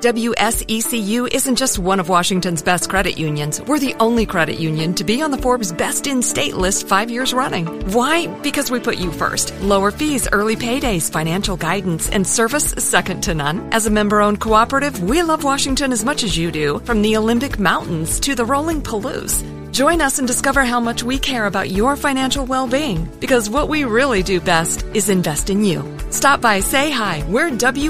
WSECU isn't just one of Washington's best credit unions. We're the only credit union to be on the Forbes Best in State list 5 years running. Why? Because we put you first. Lower fees, early paydays, financial guidance, and service second to none. As a member-owned cooperative, we love Washington as much as you do, from the Olympic Mountains to the rolling Palouse. Join us and discover how much we care about your financial well-being, because what we really do best is invest in you. Stop by, say hi. We're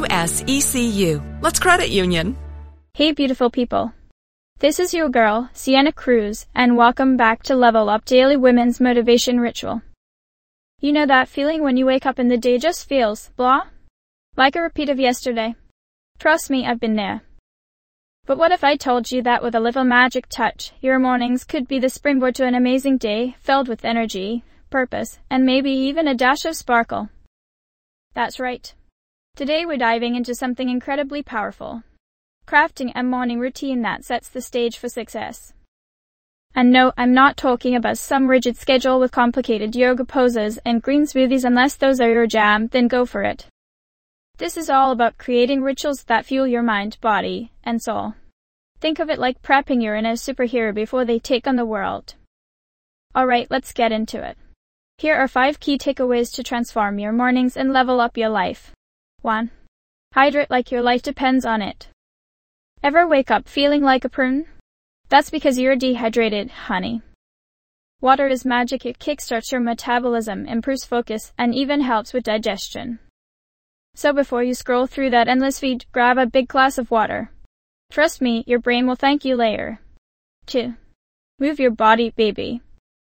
WSECU. Let's credit union. Hey beautiful people. This is your girl, Sienna Cruz, and welcome back to Level Up Daily Women's Motivation Ritual. You know that feeling when you wake up and the day just feels blah? Like a repeat of yesterday. Trust me, I've been there. But what if I told you that with a little magic touch, your mornings could be the springboard to an amazing day filled with energy, purpose, and maybe even a dash of sparkle? That's right. Today we're diving into something incredibly powerful. Crafting a morning routine that sets the stage for success. And no, I'm not talking about some rigid schedule with complicated yoga poses and green smoothies. Unless those are your jam, then go for it. This is all about creating rituals that fuel your mind, body, and soul. Think of it like prepping your inner superhero before they take on the world. Alright, let's get into it. Here are 5 key takeaways to transform your mornings and level up your life. 1. Hydrate like your life depends on it. Ever wake up feeling like a prune? That's because you're dehydrated, honey. Water is magic. It kickstarts your metabolism, improves focus, and even helps with digestion. So before you scroll through that endless feed, grab a big glass of water. Trust me, your brain will thank you later. 2. Move your body, baby.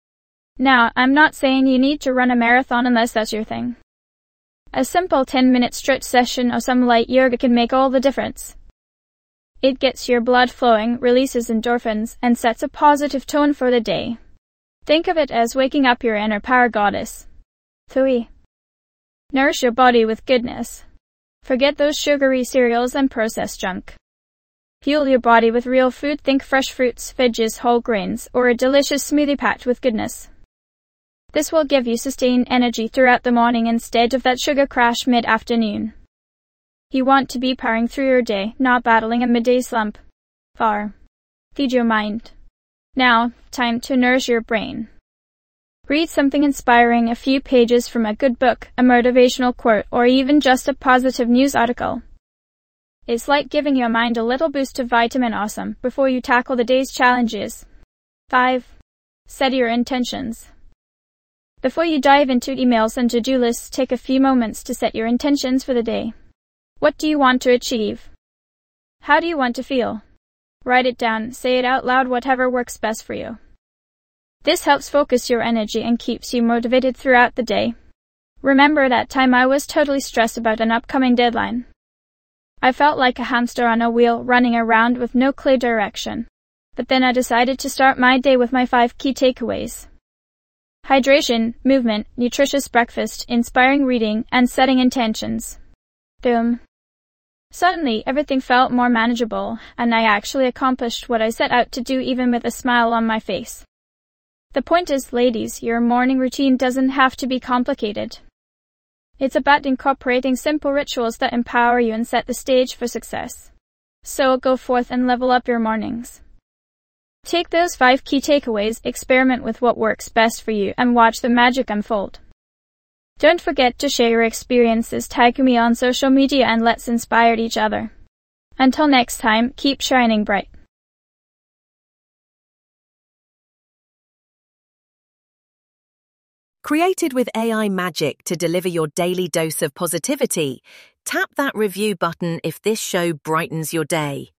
Now, I'm not saying you need to run a marathon unless that's your thing. A simple 10-minute stretch session or some light yoga can make all the difference. It gets your blood flowing, releases endorphins, and sets a positive tone for the day. Think of it as waking up your inner power goddess. 3. Nourish your body with goodness. Forget those sugary cereals and processed junk. Fuel your body with real food. Think fresh fruits, veggies, whole grains, or a delicious smoothie packed with goodness. This will give you sustained energy throughout the morning instead of that sugar crash mid-afternoon. You want to be powering through your day, not battling a midday slump. 4. Feed your mind. Now, time to nourish your brain. Read something inspiring, a few pages from a good book, a motivational quote, or even just a positive news article. It's like giving your mind a little boost of vitamin awesome before you tackle the day's challenges. 5. Set your intentions. Before you dive into emails and to-do lists, take a few moments to set your intentions for the day. What do you want to achieve? How do you want to feel? Write it down, say it out loud, whatever works best for you. This helps focus your energy and keeps you motivated throughout the day. Remember that time I was totally stressed about an upcoming deadline? I felt like a hamster on a wheel running around with no clear direction. But then I decided to start my day with my 5 key takeaways. Hydration, movement, nutritious breakfast, inspiring reading, and setting intentions. Boom. Suddenly, everything felt more manageable, and I actually accomplished what I set out to do even with a smile on my face. The point is, ladies, your morning routine doesn't have to be complicated. It's about incorporating simple rituals that empower you and set the stage for success. So go forth and level up your mornings. Take those 5 key takeaways, experiment with what works best for you, and watch the magic unfold. Don't forget to share your experiences, tag me on social media, and let's inspire each other. Until next time, keep shining bright. Created with AI magic to deliver your daily dose of positivity, tap that review button if this show brightens your day.